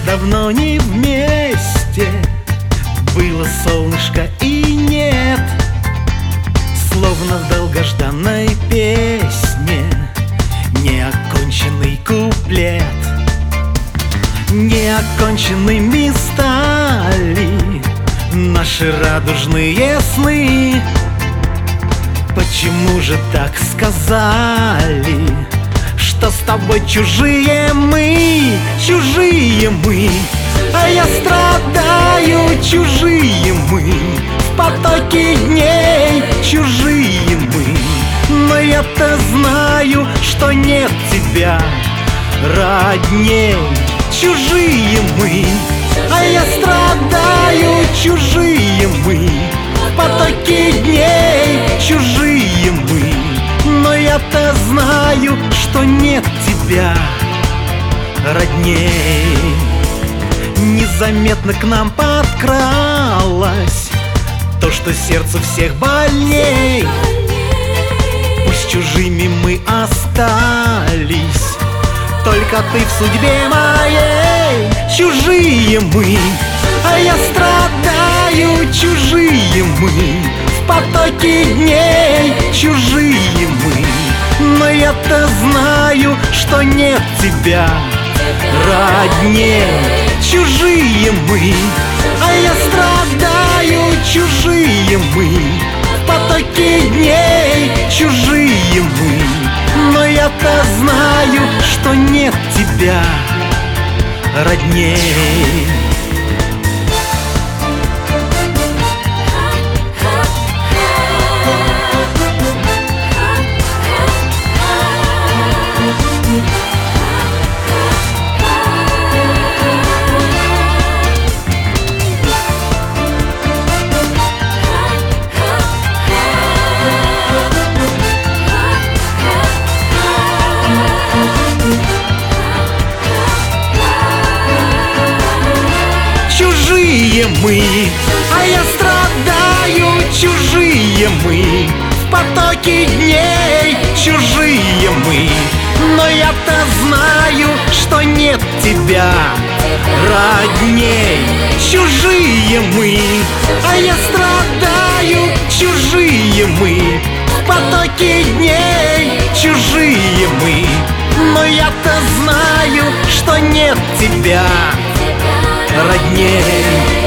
давно не вместе, было солнышко и нет. Словно в долгожданной песне неоконченный куплет. Неоконченными стали наши радужные сны. Почему же так сказали, что с тобой чужие мы, чужие мы? А я страдаю, чужие мы, в потоке дней, чужие мы. Но я-то знаю, что нет тебя родней. Чужие мы, а я страдаю, чужие мы, в потоке дней, чужие мы. Но я-то знаю, что нет тебя родней. Незаметно к нам подкралось то, что сердце всех больней. Пусть чужими мы остались, только ты в судьбе моей. Чужие мы, а я страдаю, чужие мы, в потоке дней, чужие мы. Но я-то знаю, что нет тебя родней. Чужие мы, а я страдаю, чужие мы, в потоке дней, чужие мы. Но я-то знаю, что нет тебя родней. Чужие мы, а я страдаю, чужие мы, в потоке дней, чужие мы. Но я-то знаю, что нет тебя родней. Чужие мы, а я страдаю, чужие мы, в потоке дней, чужие мы. Но я-то знаю, что нет тебя родней.